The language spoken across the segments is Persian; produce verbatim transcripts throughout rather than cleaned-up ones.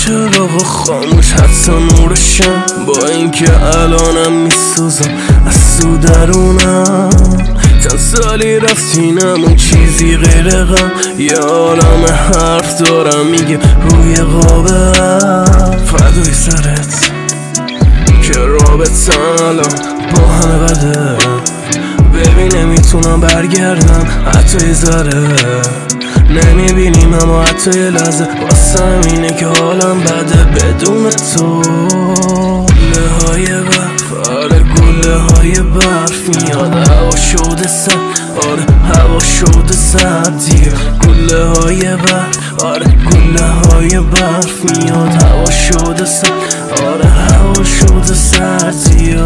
چراغ خاموش حتی نورشم، با اینکه الانم میسوزم از تو درونم. چند سالی رفتینم اون چیزی غیر غم، یه عالم حرف دارم میگه روی قابه فدای سرت که رابطه الان با همه بده. ببین نمیتونم برگردم حتی یه ذره، نمیبینیم اما حتی یه لحظه، واسه اینه که حالم بده بدون تو. گله های برف، آره گله های برف میاد، هوا شده سرد، آره هوا شده سرد دیگه. گله های برف، آره گله های برف میاد، هوا شده سرد، آره هوا شده سرد دیگه.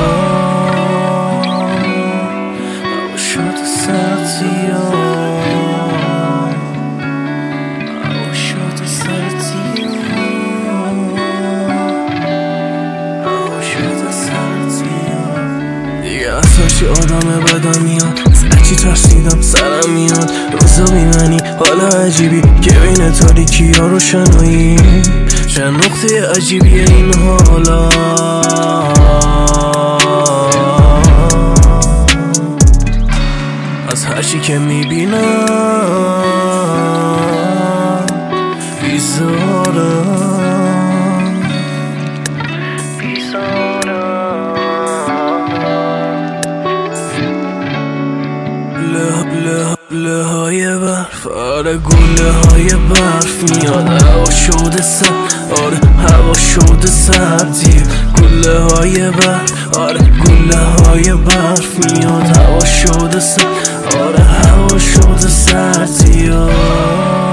هوا شده سرد دیگه. هرچی آدم بدم میاد، از هرچی ترسیدم سرم میاد. روزا بیمنی حالا عجیبی که بین تاریکی ها روشنایی، چه نقطه عجیبیه این حالا. از هرچی که میبینم بیزارم. گله های برف، آره گله های برف میاد، هوا شده سرد، آره هوا شده سردی. گله های برف، آره گله های برف میاد، هوا شده سرد، آره هوا شده سردی.